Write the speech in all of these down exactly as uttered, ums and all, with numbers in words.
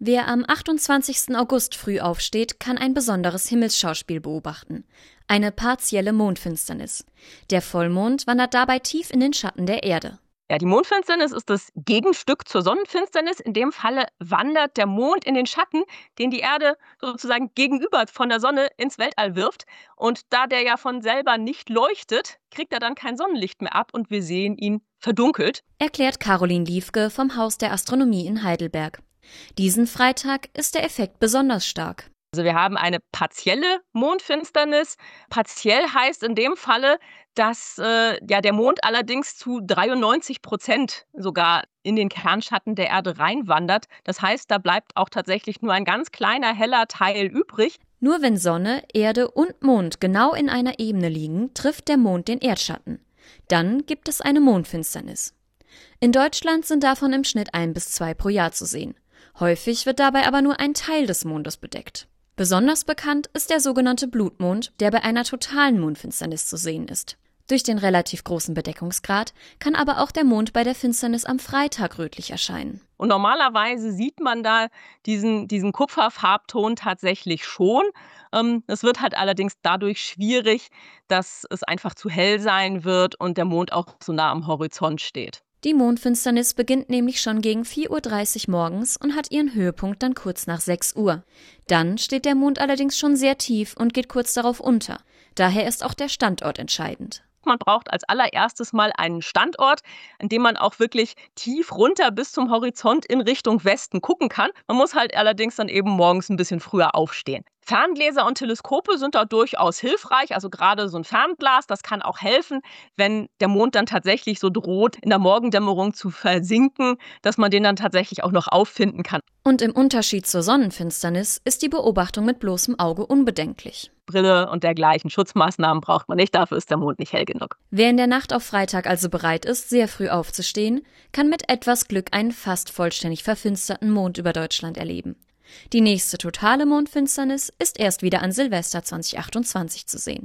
Wer am achtundzwanzigsten August früh aufsteht, kann ein besonderes Himmelsschauspiel beobachten. Eine partielle Mondfinsternis. Der Vollmond wandert dabei tief in den Schatten der Erde. Ja, die Mondfinsternis ist das Gegenstück zur Sonnenfinsternis. In dem Falle wandert der Mond in den Schatten, den die Erde sozusagen gegenüber von der Sonne ins Weltall wirft. Und da der ja von selber nicht leuchtet, kriegt er dann kein Sonnenlicht mehr ab und wir sehen ihn verdunkelt. Erklärt Caroline Liefke vom Haus der Astronomie in Heidelberg. Diesen Freitag ist der Effekt besonders stark. Also wir haben eine partielle Mondfinsternis. Partiell heißt in dem Falle, dass äh, ja, der Mond allerdings zu dreiundneunzig Prozent sogar in den Kernschatten der Erde reinwandert. Das heißt, da bleibt auch tatsächlich nur ein ganz kleiner heller Teil übrig. Nur wenn Sonne, Erde und Mond genau in einer Ebene liegen, trifft der Mond den Erdschatten. Dann gibt es eine Mondfinsternis. In Deutschland sind davon im Schnitt ein bis zwei pro Jahr zu sehen. Häufig wird dabei aber nur ein Teil des Mondes bedeckt. Besonders bekannt ist der sogenannte Blutmond, der bei einer totalen Mondfinsternis zu sehen ist. Durch den relativ großen Bedeckungsgrad kann aber auch der Mond bei der Finsternis am Freitag rötlich erscheinen. Und normalerweise sieht man da diesen, diesen Kupferfarbton tatsächlich schon. Ähm, es wird halt allerdings dadurch schwierig, dass es einfach zu hell sein wird und der Mond auch so nah am Horizont steht. Die Mondfinsternis beginnt nämlich schon gegen vier Uhr dreißig morgens und hat ihren Höhepunkt dann kurz nach sechs Uhr. Dann steht der Mond allerdings schon sehr tief und geht kurz darauf unter. Daher ist auch der Standort entscheidend. Man braucht als allererstes mal einen Standort, an dem man auch wirklich tief runter bis zum Horizont in Richtung Westen gucken kann. Man muss halt allerdings dann eben morgens ein bisschen früher aufstehen. Ferngläser und Teleskope sind da durchaus hilfreich, also gerade so ein Fernglas, das kann auch helfen, wenn der Mond dann tatsächlich so droht, in der Morgendämmerung zu versinken, dass man den dann tatsächlich auch noch auffinden kann. Und im Unterschied zur Sonnenfinsternis ist die Beobachtung mit bloßem Auge unbedenklich. Brille und dergleichen Schutzmaßnahmen braucht man nicht, dafür ist der Mond nicht hell genug. Wer in der Nacht auf Freitag also bereit ist, sehr früh aufzustehen, kann mit etwas Glück einen fast vollständig verfinsterten Mond über Deutschland erleben. Die nächste totale Mondfinsternis ist erst wieder an Silvester zwanzig achtundzwanzig zu sehen.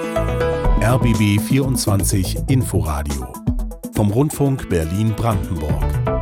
R B B vierundzwanzig Inforadio vom Rundfunk Berlin-Brandenburg.